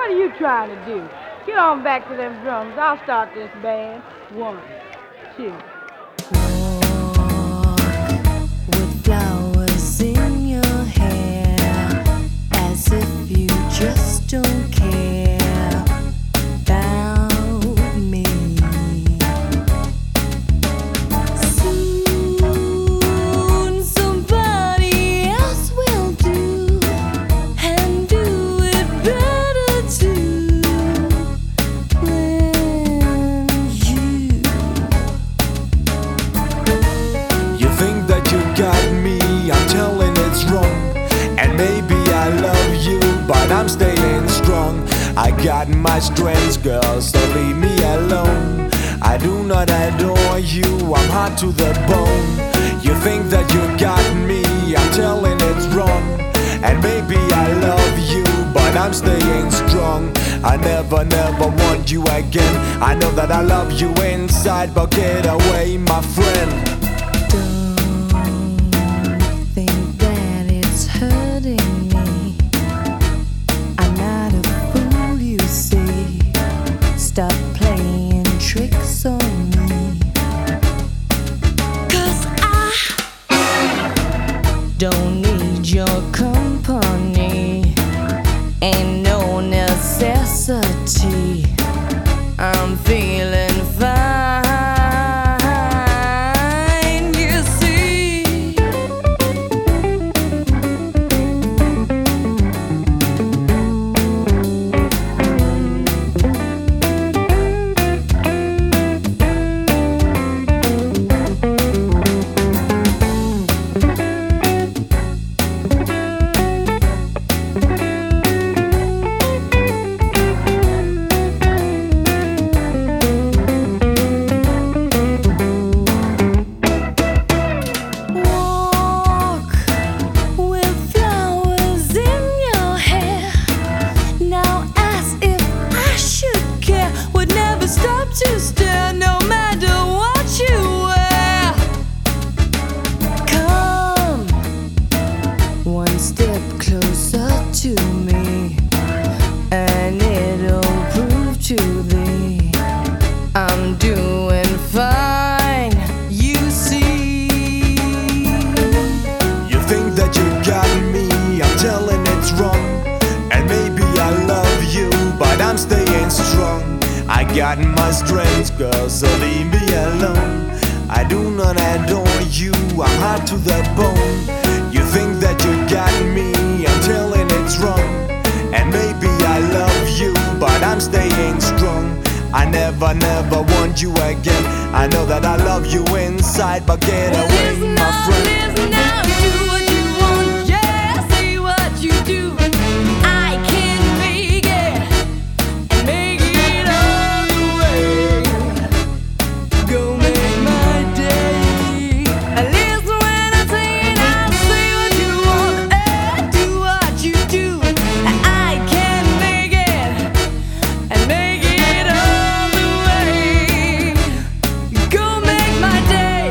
what are you trying to do? Get on back to them drums. I'll start this band. 1, 2. With flowers in your hair, as if you just don't care about me. Soon somebody else will do, and do it better too than you. You think that you got me, I'm telling it's wrong. And maybe I love you, but I'm staying strong. I got my strengths, girl, so leave me alone. I do not adore you, I'm hot to the bone. You think that you got me, I'm telling it's wrong. And maybe I love you, but I'm staying strong. I never want you again. I know that I love you inside, but get away, my friend. Don't think that it's hurting me. I'm not a fool, you see. Stop playing tricks on me. 'Cause I don't need your company. Ain't no necessity. I'm feeling fine, you see. Walk with flowers in your hair. Now as if I should care. Would never stop to stare no matter what you wear. Come one step closer to me, and it'll prove to thee I'm doing fine, you see. You think that you got me, I'm telling it's wrong. And maybe I love you, but I'm staying strong. I got my strengths, girl, so leave me alone. I do not adore you, I'm hot to the bone. You think that you got me, I'm telling it's wrong. And maybe I love you, but I'm staying strong. I never want you again. I know that I love you inside, but get away, my friend. Listen now, do what you want, yeah, say what you do. I can make it, and make it all the way. Go make my day. Listen when I say it, I'll say what you want, do what you do. I can make it, and make it all the way. Go make my day.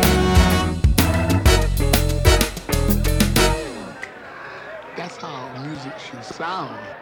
That's how music should sound.